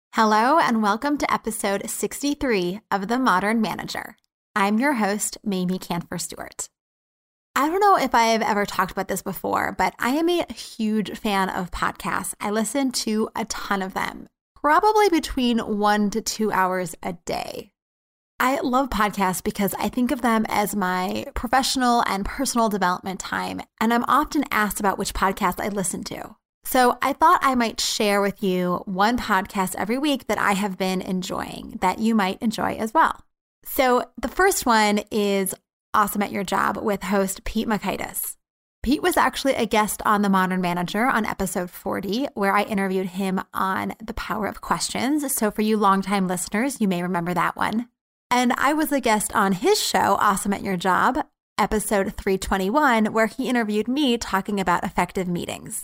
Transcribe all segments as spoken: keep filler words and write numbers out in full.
Hello and welcome to episode sixty-three of The Modern Manager. I'm your host, Mamie Canfer Stewart. I don't know if I've ever talked about this before, but I am a huge fan of podcasts. I listen to a ton of them, probably between one to two hours a day. I love podcasts because I think of them as my professional and personal development time, and I'm often asked about which podcast I listen to. So I thought I might share with you one podcast every week that I have been enjoying that you might enjoy as well. So the first one is Awesome at Your Job with host Pete Mockaitis. Pete was actually a guest on The Modern Manager on episode forty, where I interviewed him on the power of questions. So for you longtime listeners, you may remember that one. And I was a guest on his show, Awesome at Your Job, episode three twenty-one, where he interviewed me talking about effective meetings.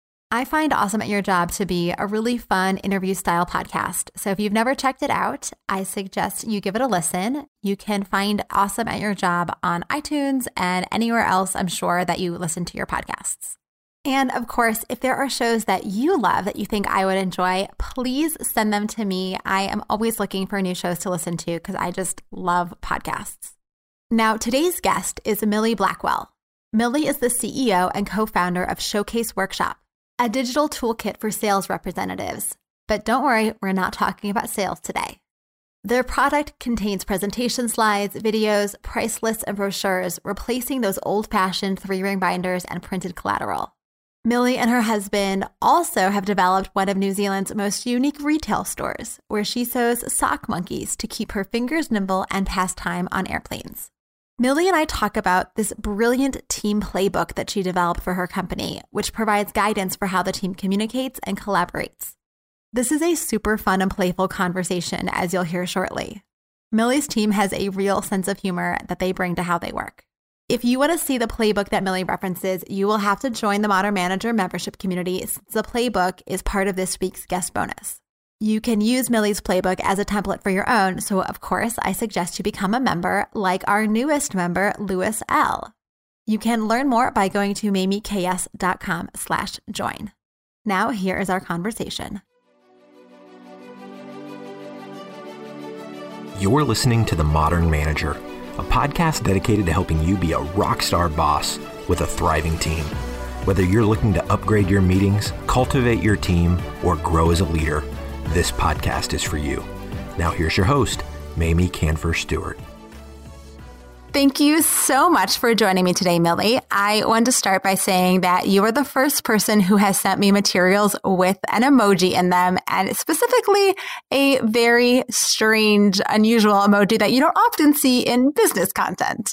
I find Awesome at Your Job to be a really fun interview style podcast. So if you've never checked it out, I suggest you give it a listen. You can find Awesome at Your Job on iTunes and anywhere else, I'm sure, that you listen to your podcasts. And of course, if there are shows that you love that you think I would enjoy, please send them to me. I am always looking for new shows to listen to because I just love podcasts. Now, today's guest is Millie Blackwell. Millie is the C E O and co-founder of Showcase Workshop, a digital toolkit for sales representatives. But don't worry, we're not talking about sales today. Their product contains presentation slides, videos, price lists, and brochures, replacing those old-fashioned three-ring binders and printed collateral. Millie and her husband also have developed one of New Zealand's most unique retail stores, where she sews sock monkeys to keep her fingers nimble and pass time on airplanes. Millie and I talk about this brilliant team playbook that she developed for her company, which provides guidance for how the team communicates and collaborates. This is a super fun and playful conversation, as you'll hear shortly. Millie's team has a real sense of humor that they bring to how they work. If you want to see the playbook that Millie references, you will have to join the Modern Manager membership community, since the playbook is part of this week's guest bonus. You can use Millie's playbook as a template for your own, so of course, I suggest you become a member like our newest member, Lewis L. You can learn more by going to mamieks.com slash join. Now, here is our conversation. You're listening to The Modern Manager, a podcast dedicated to helping you be a rock star boss with a thriving team. Whether you're looking to upgrade your meetings, cultivate your team, or grow as a leader, this podcast is for you. Now here's your host, Mamie Canfer Stewart. Thank you so much for joining me today, Millie. I want to start by saying that you are the first person who has sent me materials with an emoji in them, and specifically a very strange, unusual emoji that you don't often see in business content.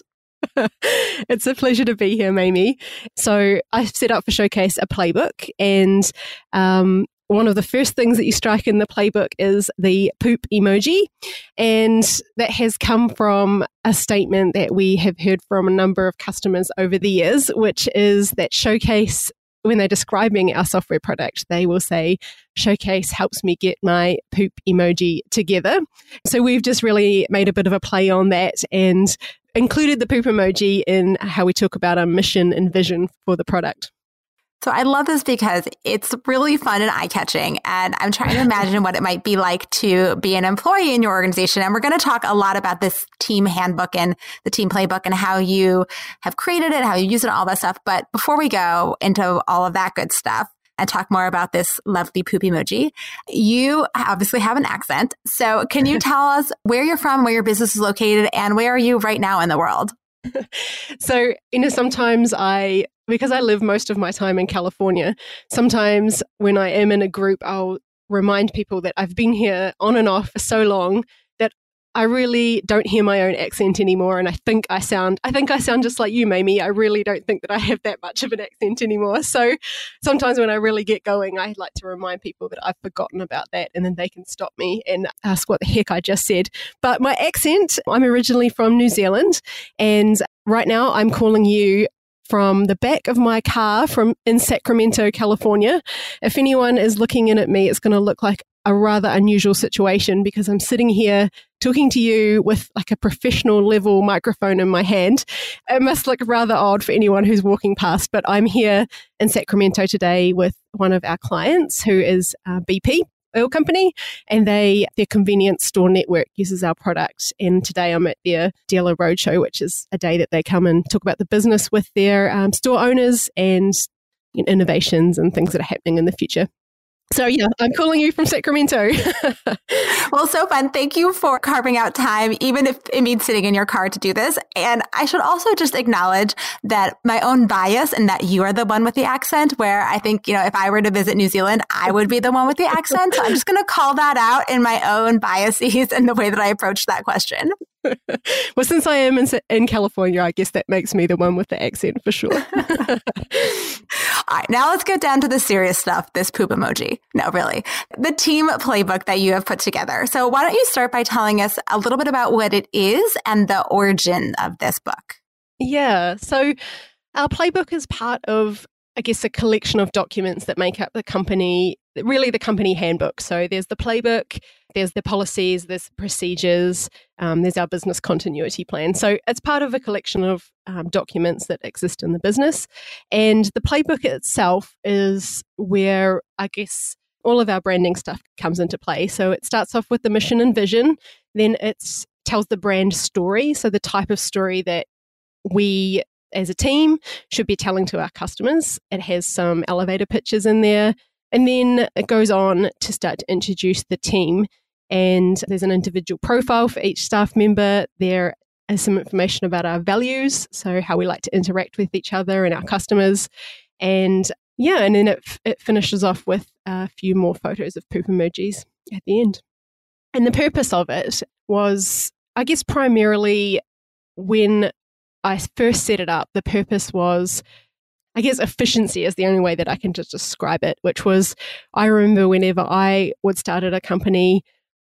It's a pleasure to be here, Mamie. So I've set up for Showcase a playbook, and um, one of the first things that you strike in the playbook is the poop emoji. And that has come from a statement that we have heard from a number of customers over the years, which is that Showcase, when they're describing our software product, they will say, Showcase helps me get my poop emoji together. So we've just really made a bit of a play on that and included the poop emoji in how we talk about our mission and vision for the product. So I love this because it's really fun and eye-catching, and I'm trying to imagine what it might be like to be an employee in your organization. And we're going to talk a lot about this team handbook and the team playbook and how you have created it, how you use it, all that stuff. But before we go into all of that good stuff and talk more about this lovely poop emoji, you obviously have an accent. So can you tell us where you're from, where your business is located, and where are you right now in the world? So, you know, sometimes I, because I live most of my time in California, sometimes when I am in a group, I'll remind people that I've been here on and off for so long that I really don't hear my own accent anymore. And I think I sound, I think I sound just like you, Mamie. I really don't think that I have that much of an accent anymore. So sometimes when I really get going, I like to remind people that I've forgotten about that, and then they can stop me and ask what the heck I just said. But my accent, I'm originally from New Zealand, and right now I'm calling you from the back of my car from in Sacramento, California. If anyone is looking in at me, it's going to look like a rather unusual situation because I'm sitting here talking to you with like a professional level microphone in my hand. It must look rather odd for anyone who's walking past, but I'm here in Sacramento today with one of our clients who is uh, B P, oil company, and they their convenience store network uses our product. And today I'm at their dealer roadshow, which is a day that they come and talk about the business with their um, store owners and you know, innovations and things that are happening in the future. So yeah, I'm calling you from Sacramento. Well, so fun. Thank you for carving out time, even if it means sitting in your car to do this. And I should also just acknowledge that my own bias and that you are the one with the accent, where I think, you know, if I were to visit New Zealand, I would be the one with the accent. So I'm just going to call that out in my own biases and the way that I approach that question. Well, since I am in, in California, I guess that makes me the one with the accent for sure. All right, now let's get down to the serious stuff, this poop emoji. No, really. The team playbook that you have put together. So why don't you start by telling us a little bit about what it is and the origin of this book? Yeah, so our playbook is part of, I guess, a collection of documents that make up the company, really the company handbook. So there's the playbook, there's the policies, there's procedures, um, there's our business continuity plan. So it's part of a collection of um, documents that exist in the business. And the playbook itself is where, I guess, all of our branding stuff comes into play. So it starts off with the mission and vision, then it tells the brand story, so the type of story that we as a team should be telling to our customers. It has some elevator pitches in there. And then it goes on to start to introduce the team. And there's an individual profile for each staff member. There is some information about our values, so how we like to interact with each other and our customers. And yeah, and then it, it finishes off with a few more photos of poop emojis at the end. And the purpose of it was, I guess, primarily when I first set it up, the purpose was, I guess, efficiency is the only way that I can just describe it, which was, I remember whenever I would start at a company,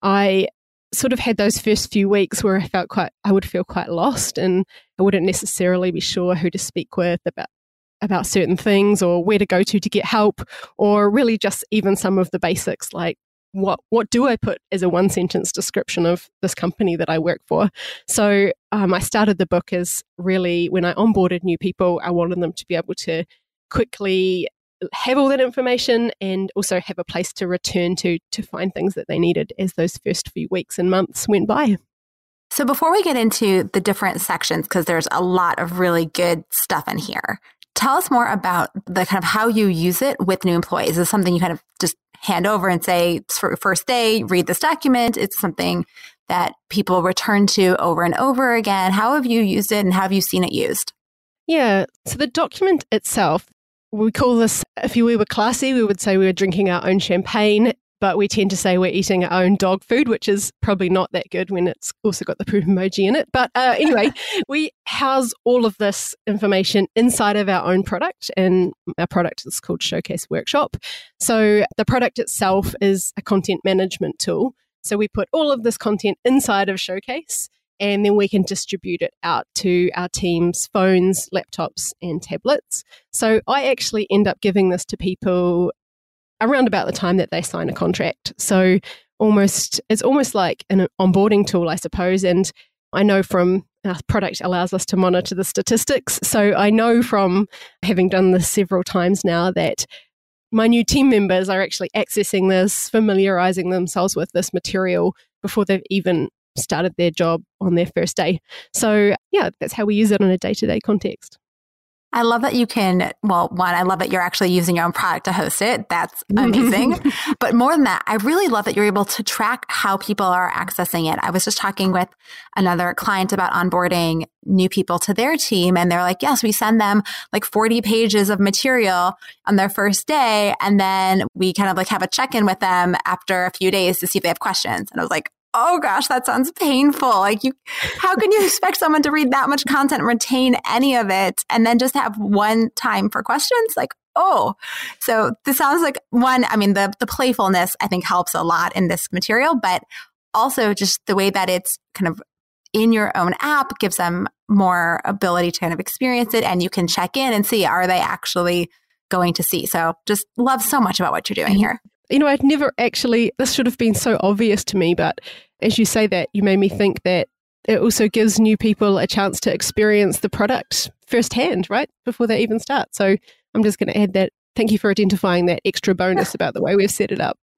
I sort of had those first few weeks where I felt quite, I would feel quite lost, and I wouldn't necessarily be sure who to speak with about about certain things or where to go to to get help, or really just even some of the basics like what what do I put as a one sentence description of this company that I work for. So um, I started the book as really, when I onboarded new people, I wanted them to be able to quickly have all that information and also have a place to return to to find things that they needed as those first few weeks and months went by. So before we get into the different sections, because there's a lot of really good stuff in here, tell us more about the kind of how you use it with new employees. Is it something you kind of just hand over and say, for first day, read this document? It's something that people return to over and over again. How have you used it and how have you seen it used? Yeah, so the document itself, we call this, if we were classy, we would say we were drinking our own champagne, but we tend to say we're eating our own dog food, which is probably not that good when it's also got the poop emoji in it. But uh, anyway, we house all of this information inside of our own product, and our product is called Showcase Workshop. So the product itself is a content management tool. So we put all of this content inside of Showcase, and then we can distribute it out to our team's phones, laptops, and tablets. So I actually end up giving this to people around about the time that they sign a contract. So almost, it's almost like an onboarding tool, I suppose. And I know from our product allows us to monitor the statistics. So I know from having done this several times now that my new team members are actually accessing this, familiarizing themselves with this material before they've even started their job on their first day. So yeah, that's how we use it in a day-to-day context. I love that you can, well, one, I love that you're actually using your own product to host it. That's amazing. But more than that, I really love that you're able to track how people are accessing it. I was just talking with another client about onboarding new people to their team. And they're like, yes, we send them like forty pages of material on their first day. And then we kind of like have a check-in with them after a few days to see if they have questions. And I was like, oh gosh, that sounds painful. Like you, how can you expect someone to read that much content and retain any of it and then just have one time for questions? Like, oh, so this sounds like one, I mean, the, the playfulness I think helps a lot in this material, but also just the way that it's kind of in your own app gives them more ability to kind of experience it, and you can check in and see, are they actually going to see? So just love so much about what you're doing here. You know, I'd never actually, this should have been so obvious to me, but as you say that, you made me think that it also gives new people a chance to experience the product firsthand, right? Before they even start. So I'm just going to add that. Thank you for identifying that extra bonus about the way we've set it up.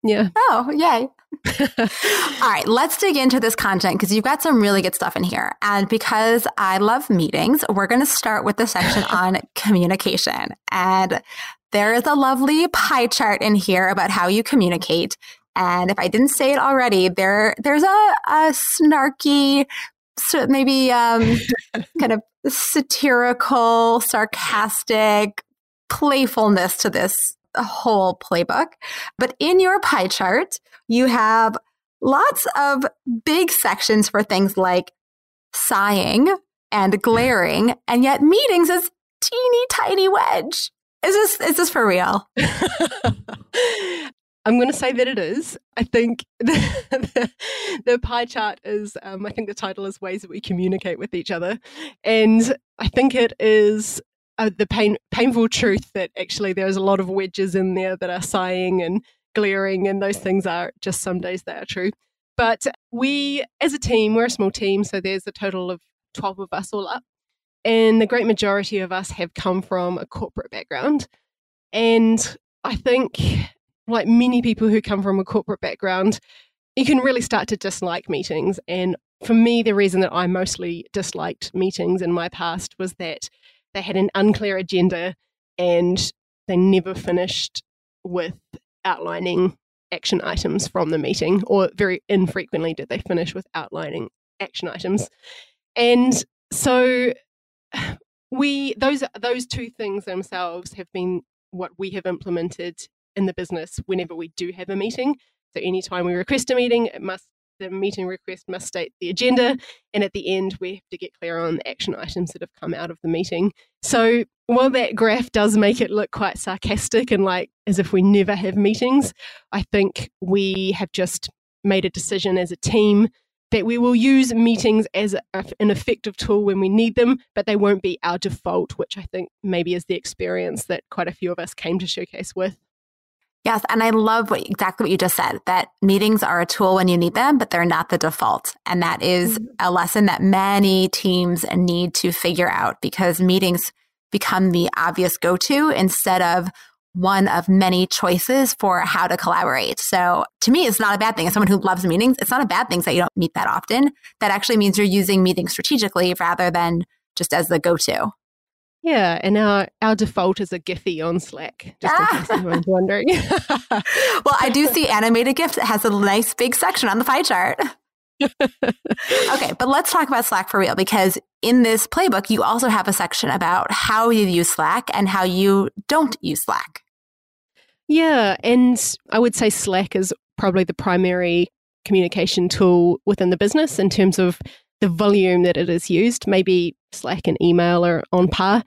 Yeah. Oh, yay. All right, let's dig into this content because you've got some really good stuff in here. And because I love meetings, we're going to start with the section on communication. And there is a lovely pie chart in here about how you communicate. And if I didn't say it already, there there's a, a snarky, so maybe um, kind of satirical, sarcastic playfulness to this whole playbook. But in your pie chart, you have lots of big sections for things like sighing and glaring, and yet meetings is teeny tiny wedge. Is this is this for real? I'm going to say that it is. I think the, the, the pie chart is, um, I think the title is Ways That We Communicate with Each Other. And I think it is uh, the pain, painful truth that actually there's a lot of wedges in there that are sighing and glaring, and those things are just some days they are true. But we, as a team, we're a small team, so there's a total of twelve of us all up. And the great majority of us have come from a corporate background. And I think, like many people who come from a corporate background, you can really start to dislike meetings. And for me, the reason that I mostly disliked meetings in my past was that they had an unclear agenda and they never finished with outlining action items from the meeting, or very infrequently did they finish with outlining action items. And so we those those two things themselves have been what we have implemented in the business whenever we do have a meeting. So anytime we request a meeting, it must the meeting request must state the agenda, and at the end we have to get clear on the action items that have come out of the meeting. So while that graph does make it look quite sarcastic and like as if we never have meetings, I think we have just made a decision as a team that we will use meetings as a, an effective tool when we need them, but they won't be our default, which I think maybe is the experience that quite a few of us came to Showcase with. Yes, and I love what, exactly what you just said, that meetings are a tool when you need them, but they're not the default. And that is mm-hmm. a lesson that many teams need to figure out, because meetings become the obvious go-to instead of one of many choices for how to collaborate. So to me, it's not a bad thing. As someone who loves meetings, it's not a bad thing that you don't meet that often. That actually means you're using meetings strategically rather than just as the go-to. Yeah, and our, our default is a Giphy on Slack, just ah. in case anyone's wondering. Well, I do see animated GIF that has a nice big section on the pie chart. Okay, but let's talk about Slack for real, because in this playbook, you also have a section about how you use Slack and how you don't use Slack. Yeah, and I would say Slack is probably the primary communication tool within the business in terms of the volume that it is used. Maybe Slack and email are on par.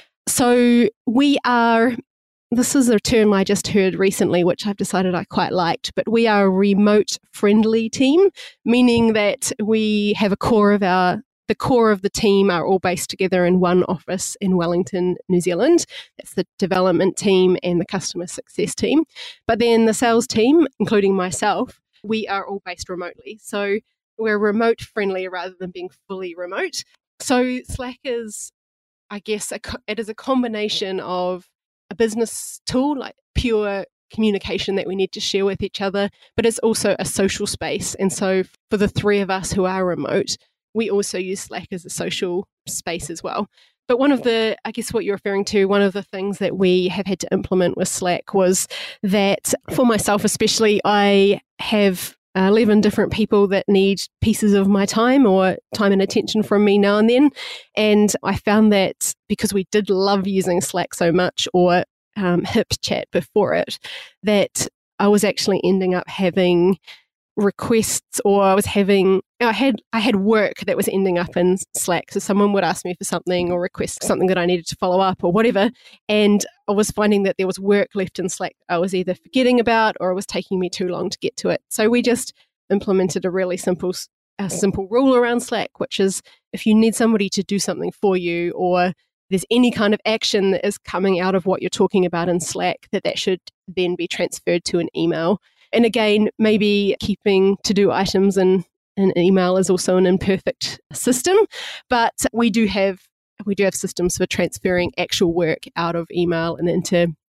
So we are, this is a term I just heard recently, which I've decided I quite liked, but we are a remote friendly team, meaning that we have a core of our, the core of the team are all based together in one office in Wellington, New Zealand. That's the development team and the customer success team. But then the sales team, including myself, we are all based remotely. So we're remote friendly rather than being fully remote. So Slack is, I guess, a, it is a combination of a business tool, like pure communication that we need to share with each other, but it's also a social space. And so for the three of us who are remote, we also use Slack as a social space as well. But one of the, I guess what you're referring to, one of the things that we have had to implement with Slack was that for myself especially, I have Uh, eleven different people that need pieces of my time or time and attention from me now and then. And I found that because we did love using Slack so much, or um, HipChat before it, that I was actually ending up having requests, or I was having, I had I had work that was ending up in Slack. So someone would ask me for something or request something that I needed to follow up or whatever. And I was finding that there was work left in Slack I was either forgetting about or it was taking me too long to get to it. So we just implemented a really simple, a simple rule around Slack, which is if you need somebody to do something for you, or there's any kind of action that is coming out of what you're talking about in Slack, that that should then be transferred to an email. And again, maybe keeping to-do items in an email is also an imperfect system, but we do have we do have systems for transferring actual work out of email and into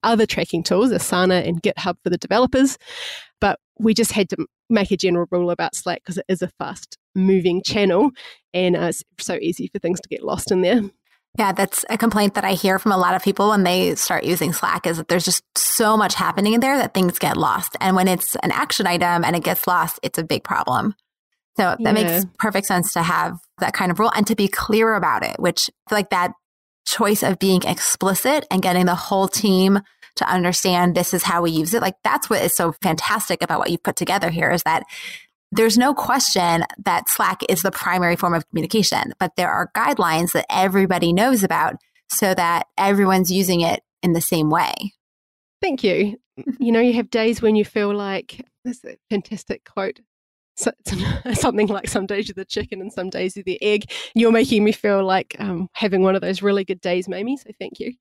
other tracking tools, Asana and GitHub for the developers. But we just had to make a general rule about Slack because it is a fast moving channel and uh, it's so easy for things to get lost in there. Yeah, that's a complaint that I hear from a lot of people when they start using Slack is that there's just so much happening in there that things get lost. And when it's an action item and it gets lost, it's a big problem. So that yeah. makes perfect sense to have that kind of rule and to be clear about it, which I feel like that choice of being explicit and getting the whole team to understand this is how we use it. Like that's what is so fantastic about what you've put together here is that there's no question that Slack is the primary form of communication, but there are guidelines that everybody knows about so that everyone's using it in the same way. Thank you. You know, you have days when you feel like, there's a fantastic quote, so, something like some days you're the chicken and some days you're the egg. You're making me feel like um, having one of those really good days, Mamie, so thank you.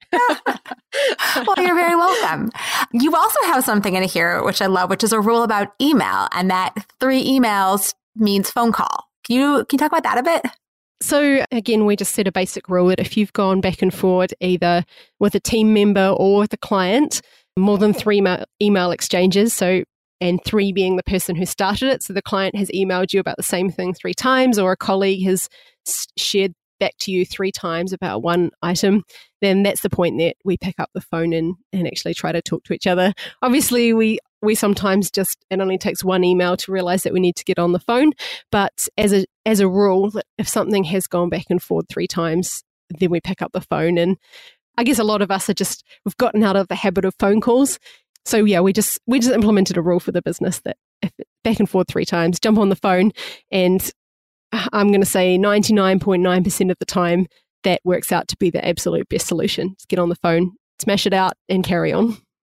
Well, you're very welcome. You also have something in here, which I love, which is a rule about email, and that three emails means phone call. Can you, can you talk about that a bit? So again, we just set a basic rule that if you've gone back and forward either with a team member or with a client, more than three ma- email exchanges, so and three being the person who started it. So the client has emailed you about the same thing three times, or a colleague has shared back to you three times about one item, then that's the point that we pick up the phone and, and actually try to talk to each other. Obviously, we we sometimes just, it only takes one email to realize that we need to get on the phone. But as a as a rule, if something has gone back and forward three times, then we pick up the phone. And I guess a lot of us are just, we've gotten out of the habit of phone calls. So yeah, we just we just implemented a rule for the business that if it's back and forth three times, jump on the phone, and I'm going to say ninety-nine point nine percent of the time that works out to be the absolute best solution. Just get on the phone, smash it out, and carry on.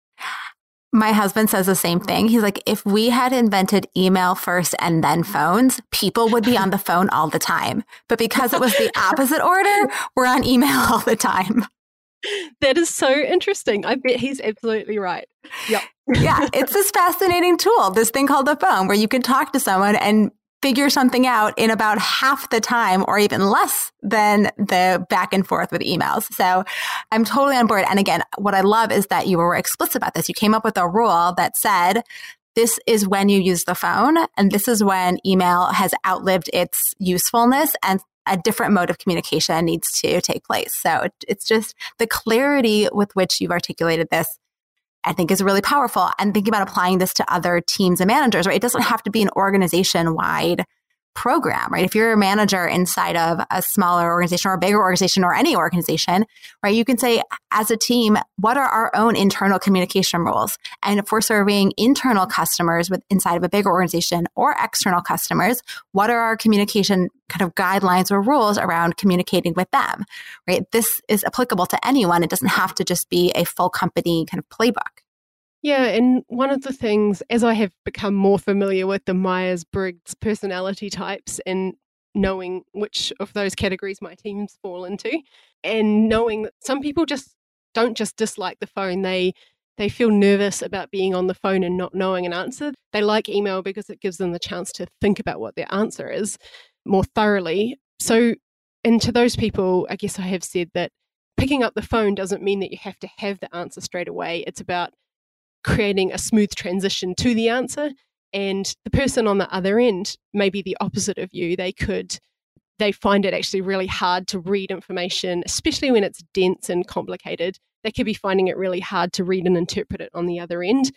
My husband says the same thing. He's like, if we had invented email first and then phones, people would be on the phone all the time. But because it was the opposite order, we're on email all the time. That is so interesting. I bet he's absolutely right. Yep. Yeah, it's this fascinating tool, this thing called the phone, where you can talk to someone and figure something out in about half the time or even less than the back and forth with emails. So I'm totally on board. And again, what I love is that you were explicit about this. You came up with a rule that said, this is when you use the phone, and this is when email has outlived its usefulness and a different mode of communication needs to take place. So it, it's just the clarity with which you've articulated this, I think, is really powerful. And thinking about applying this to other teams and managers, right? It doesn't have to be an organization-wide program, right? If you're a manager inside of a smaller organization or a bigger organization or any organization, right? You can say, as a team, what are our own internal communication rules? And if we're serving internal customers with inside of a bigger organization or external customers, what are our communication kind of guidelines or rules around communicating with them, right? This is applicable to anyone. It doesn't have to just be a full company kind of playbook. Yeah, and one of the things, as I have become more familiar with the Myers-Briggs personality types and knowing which of those categories my teams fall into, and knowing that some people just don't just dislike the phone, they they feel nervous about being on the phone and not knowing an answer. They like email because it gives them the chance to think about what their answer is more thoroughly. So, and to those people, I guess I have said that picking up the phone doesn't mean that you have to have the answer straight away. It's about creating a smooth transition to the answer, and the person on the other end may be the opposite of you. They could, they find it actually really hard to read information, especially when it's dense and complicated. They could be finding it really hard to read and interpret it on the other end.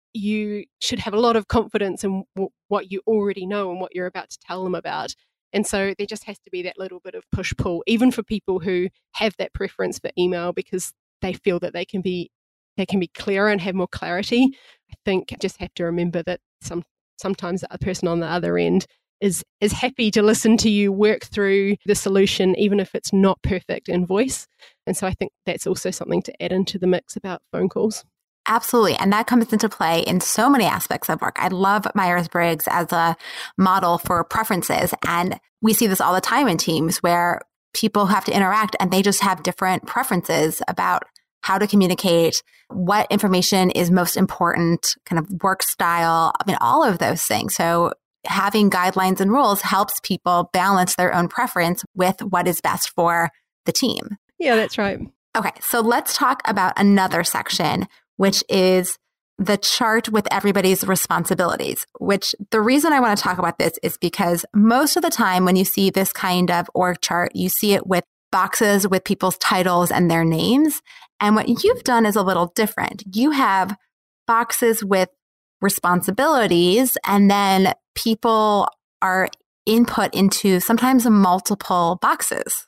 You should have a lot of confidence in w- what you already know and what you're about to tell them about. And so there just has to be that little bit of push-pull, even for people who have that preference for email because they feel that they can be they can be clearer and have more clarity. I think you just have to remember that some sometimes the person on the other end is is happy to listen to you work through the solution, even if it's not perfect in voice. And so I think that's also something to add into the mix about phone calls. Absolutely. And that comes into play in so many aspects of work. I love Myers-Briggs as a model for preferences. And we see this all the time in teams where people have to interact and they just have different preferences about how to communicate, what information is most important, kind of work style, I mean, all of those things. So having guidelines and rules helps people balance their own preference with what is best for the team. Yeah, that's right. Okay, so let's talk about another section, which is the chart with everybody's responsibilities, which the reason I want to talk about this is because most of the time when you see this kind of org chart, you see it with boxes with people's titles and their names. And what you've done is a little different. You have boxes with responsibilities, and then people are input into sometimes multiple boxes.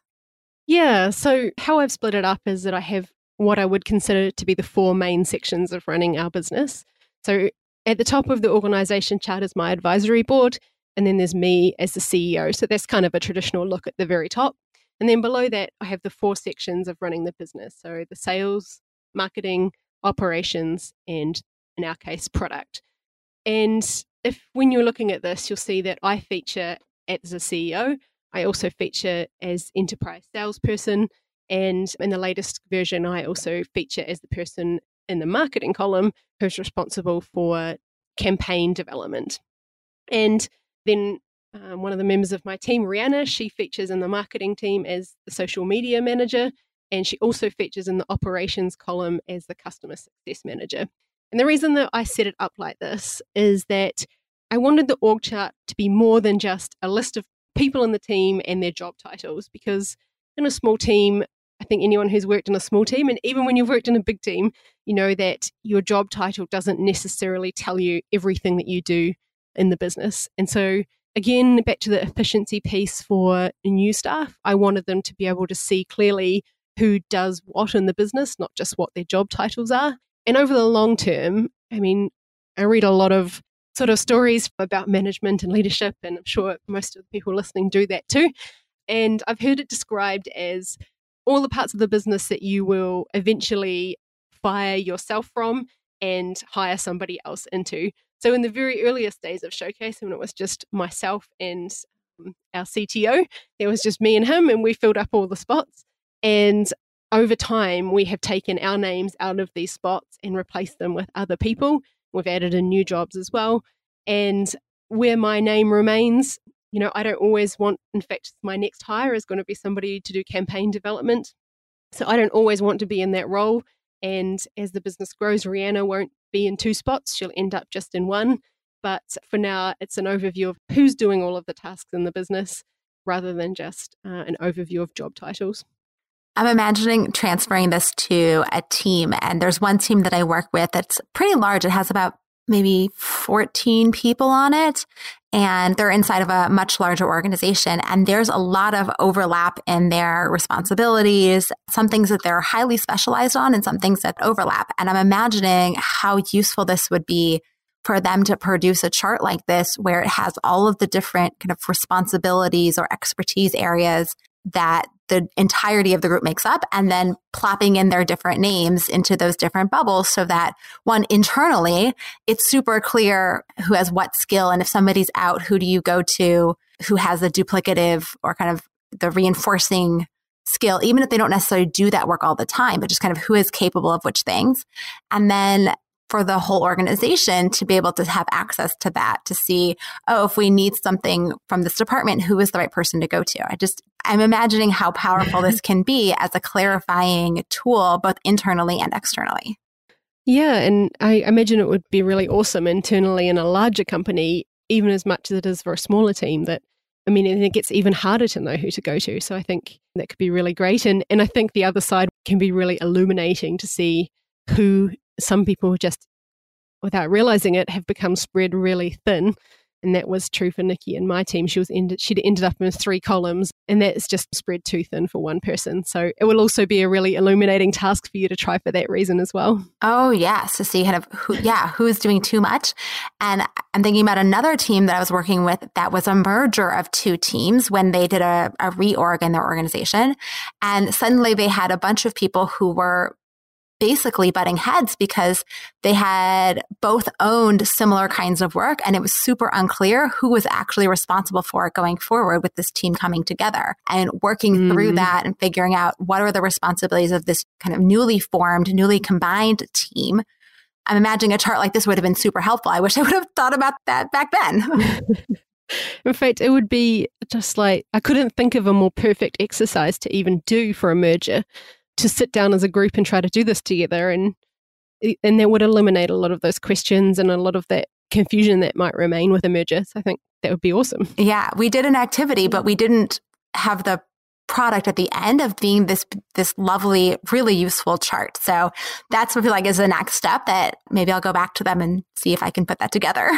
Yeah, so how I've split it up is that I have what I would consider to be the four main sections of running our business. So at the top of the organization chart is my advisory board, and then there's me as the C E O. So that's kind of a traditional look at the very top. And then below that, I have the four sections of running the business. So the sales, marketing, operations, and in our case, product. And if when you're looking at this, you'll see that I feature as a C E O. I also feature as enterprise salesperson. And in the latest version, I also feature as the person in the marketing column who's responsible for campaign development. And then um, one of the members of my team, Rihanna, she features in the marketing team as the social media manager. And she also features in the operations column as the customer success manager. And the reason that I set it up like this is that I wanted the org chart to be more than just a list of people in the team and their job titles, because in a small team, I think anyone who's worked in a small team, and even when you've worked in a big team, you know that your job title doesn't necessarily tell you everything that you do in the business. And so again, back to the efficiency piece for new staff, I wanted them to be able to see clearly who does what in the business, not just what their job titles are. And over the long term, I mean, I read a lot of sort of stories about management and leadership, and I'm sure most of the people listening do that too. And I've heard it described as all the parts of the business that you will eventually fire yourself from and hire somebody else into. So in the very earliest days of Showcase, when it was just myself and um, our C T O, there was just me and him, and we filled up all the spots. And over time, we have taken our names out of these spots and replaced them with other people. We've added in new jobs as well. And where my name remains, you know, I don't always want, in fact, my next hire is going to be somebody to do campaign development. So I don't always want to be in that role. And as the business grows, Rihanna won't be in two spots. She'll end up just in one. But for now, it's an overview of who's doing all of the tasks in the business rather than just uh, an overview of job titles. I'm imagining transferring this to a team. And there's one team that I work with that's pretty large. It has about maybe fourteen people on it. And they're inside of a much larger organization. And there's a lot of overlap in their responsibilities, some things that they're highly specialized on and some things that overlap. And I'm imagining how useful this would be for them to produce a chart like this, where it has all of the different kind of responsibilities or expertise areas that the entirety of the group makes up, and then plopping in their different names into those different bubbles so that, one, internally, it's super clear who has what skill. And if somebody's out, who do you go to who has the duplicative or kind of the reinforcing skill, even if they don't necessarily do that work all the time, but just kind of who is capable of which things. And then for the whole organization to be able to have access to that, to see, oh, if we need something from this department, who is the right person to go to? I just, I'm imagining how powerful this can be as a clarifying tool, both internally and externally. Yeah, and I imagine it would be really awesome internally in a larger company, even as much as it is for a smaller team, that, I mean, and it gets even harder to know who to go to. So I think that could be really great. And, and I think the other side can be really illuminating to see who some people just, without realizing it, have become spread really thin. And that was true for Nikki and my team. She was ended, she'd ended up in three columns, and that's just spread too thin for one person. So it will also be a really illuminating task for you to try for that reason as well. Oh, yes. To see kind of who, yeah, who's doing too much. And I'm thinking about another team that I was working with that was a merger of two teams when they did a, a reorg in their organization. And suddenly they had a bunch of people who were basically butting heads because they had both owned similar kinds of work, and it was super unclear who was actually responsible for it going forward with this team coming together and working mm. through that and figuring out what are the responsibilities of this kind of newly formed, newly combined team. I'm imagining a chart like this would have been super helpful. I wish I would have thought about that back then. In fact, it would be just like, I couldn't think of a more perfect exercise to even do for a merger, to sit down as a group and try to do this together. And and that would eliminate a lot of those questions and a lot of that confusion that might remain with a merger. So I think that would be awesome. Yeah, we did an activity, but we didn't have the product at the end of being this this lovely, really useful chart. So that's what I feel like is the next step that maybe I'll go back to them and see if I can put that together.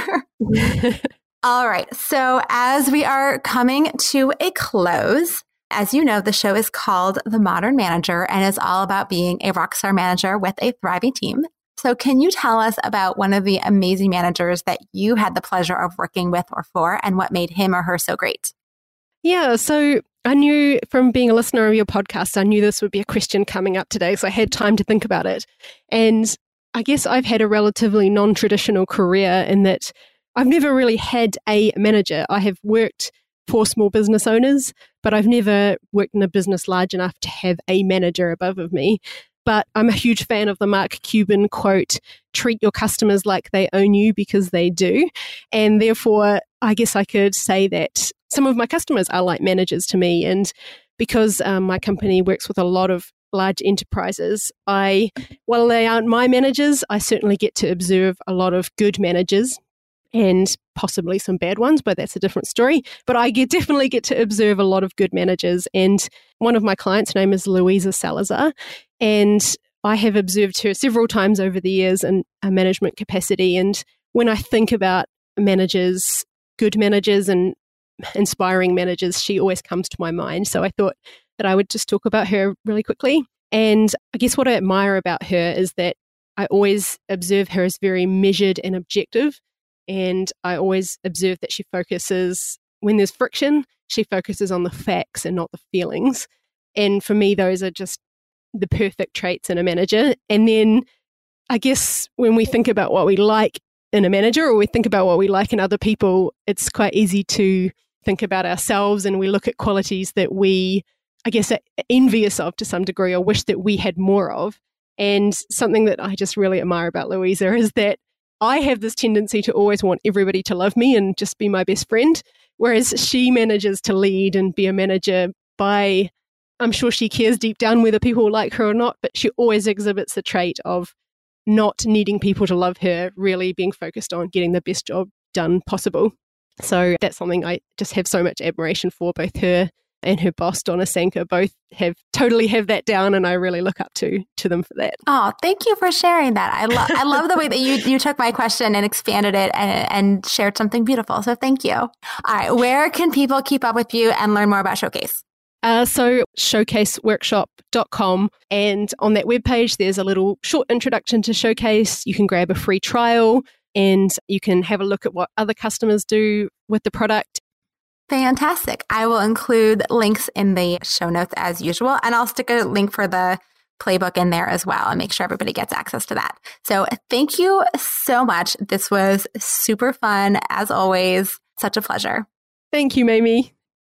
All right. So as we are coming to a close, as you know, the show is called The Modern Manager and is all about being a rockstar manager with a thriving team. So can you tell us about one of the amazing managers that you had the pleasure of working with or for, and what made him or her so great? Yeah, so I knew from being a listener of your podcast, I knew this would be a question coming up today, so I had time to think about it. And I guess I've had a relatively non-traditional career in that I've never really had a manager. I have worked for small business owners, but I've never worked in a business large enough to have a manager above of me. But I'm a huge fan of the Mark Cuban quote, treat your customers like they own you, because they do. And therefore, I guess I could say that some of my customers are like managers to me. And because um, my company works with a lot of large enterprises, I, while they aren't my managers, I certainly get to observe a lot of good managers and possibly some bad ones, but that's a different story. But I get, definitely get to observe a lot of good managers. And one of my clients' name is Louisa Salazar. And I have observed her several times over the years in a management capacity. And when I think about managers, good managers and inspiring managers, she always comes to my mind. So I thought that I would just talk about her really quickly. And I guess what I admire about her is that I always observe her as very measured and objective. And I always observe that she focuses, when there's friction, she focuses on the facts and not the feelings. And for me, those are just the perfect traits in a manager. And then I guess when we think about what we like in a manager, or we think about what we like in other people, it's quite easy to think about ourselves, and we look at qualities that we, I guess, are envious of to some degree, or wish that we had more of. And something that I just really admire about Louisa is that I have this tendency to always want everybody to love me and just be my best friend, whereas she manages to lead and be a manager by, I'm sure she cares deep down whether people like her or not, but she always exhibits the trait of not needing people to love her, really being focused on getting the best job done possible. So that's something I just have so much admiration for. Both her and her boss, Donna Sanker, both have totally have that down, and I really look up to to them for that. Oh, thank you for sharing that. I love I love the way that you you took my question and expanded it and, and shared something beautiful. So thank you. All right, where can people keep up with you and learn more about Showcase? Uh, so showcase workshop dot com, and on that webpage, there's a little short introduction to Showcase. You can grab a free trial and you can have a look at what other customers do with the product. Fantastic. I will include links in the show notes as usual, and I'll stick a link for the playbook in there as well and make sure everybody gets access to that. So thank you so much. This was super fun, as always. Such a pleasure. Thank you, Mamie.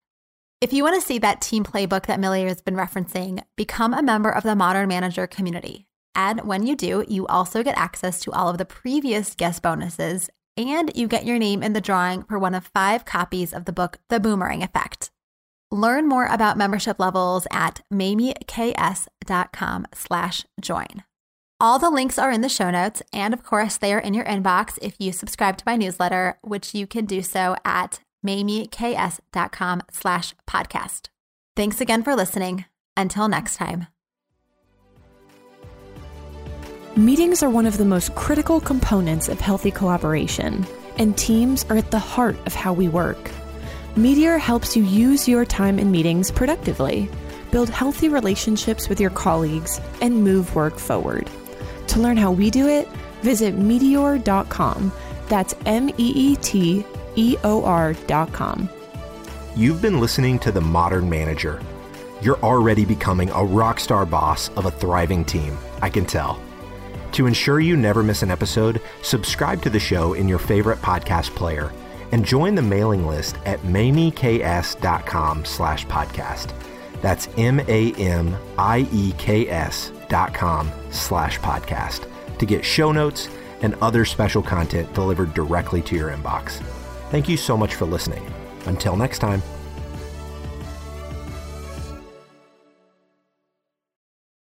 If you want to see that team playbook that Millie has been referencing, become a member of the Modern Manager community. And when you do, you also get access to all of the previous guest bonuses, and you get your name in the drawing for one of five copies of the book, The Boomerang Effect. Learn more about membership levels at mamieks.com slash join. All the links are in the show notes, and of course, they are in your inbox if you subscribe to my newsletter, which you can do so at mamieks.com slash podcast. Thanks again for listening. Until next time. Meetings are one of the most critical components of healthy collaboration, and teams are at the heart of how we work. Meteor helps you use your time in meetings productively, build healthy relationships with your colleagues, and move work forward. To learn how we do it, visit meteor dot com. That's M E E T E O R dot com. You've been listening to The Modern Manager. You're already becoming a rockstar boss of a thriving team, I can tell. To ensure you never miss an episode, subscribe to the show in your favorite podcast player and join the mailing list at mamieks.com slash podcast. That's M-A-M-I-E-K-S dot com slash podcast to get show notes and other special content delivered directly to your inbox. Thank you so much for listening. Until next time.